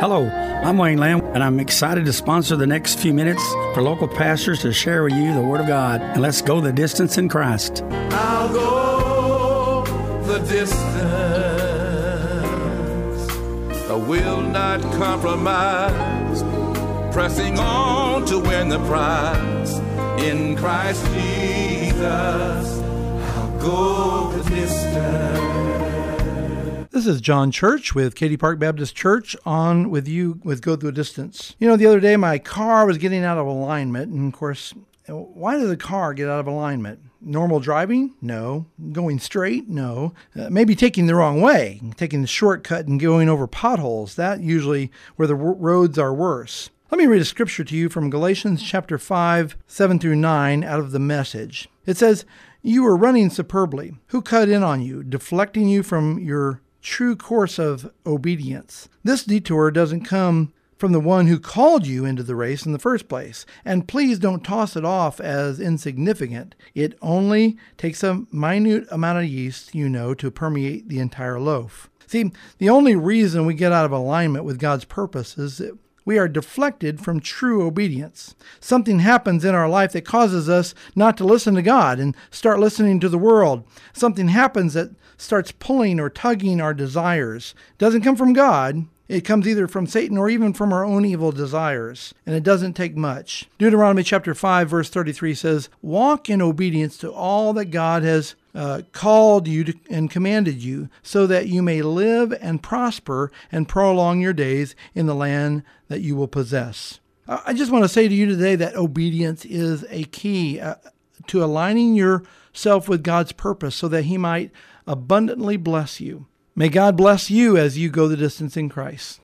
Hello, I'm Wayne Lamb, and I'm excited to sponsor the next few minutes for local pastors to share with you the Word of God. And let's go the distance in Christ. I'll go the distance. I will not compromise. Pressing on to win the prize. In Christ Jesus, I'll go the distance. This is John Church with Katy Park Baptist Church on with you with Go the Distance. You know, the other day my car was getting out of alignment, and of course, why does a car get out of alignment? Normal driving? No. Going straight? No. Maybe taking the wrong way, taking the shortcut and going over potholes. That usually where the roads are worse. Let me read a scripture to you from Galatians chapter 5, 7 through 9 out of the Message. It says, "You were running superbly. Who cut in on you, deflecting you from your true course of obedience? This detour doesn't come from the one who called you into the race in the first place. And please don't toss it off as insignificant. It only takes a minute amount of yeast, to permeate the entire loaf." See, the only reason we get out of alignment with God's purpose is that we are deflected from true obedience. Something happens in our life that causes us not to listen to God and start listening to the world. Something happens that starts pulling or tugging our desires. It doesn't come from God. It comes either from Satan or even from our own evil desires. And it doesn't take much. Deuteronomy chapter 5, verse 33 says, "Walk in obedience to all that God has called you to, and commanded you, so that you may live and prosper and prolong your days in the land that you will possess." I just want to say to you today that obedience is a key to aligning yourself with God's purpose so that He might abundantly bless you. May God bless you as you go the distance in Christ.